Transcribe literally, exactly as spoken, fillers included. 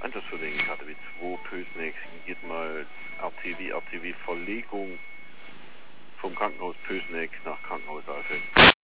Einsatzverlegen K T W zwei Pösneck, geht mal R T W, R T W Verlegung vom Krankenhaus Pösneck nach Krankenhaus Alfeld.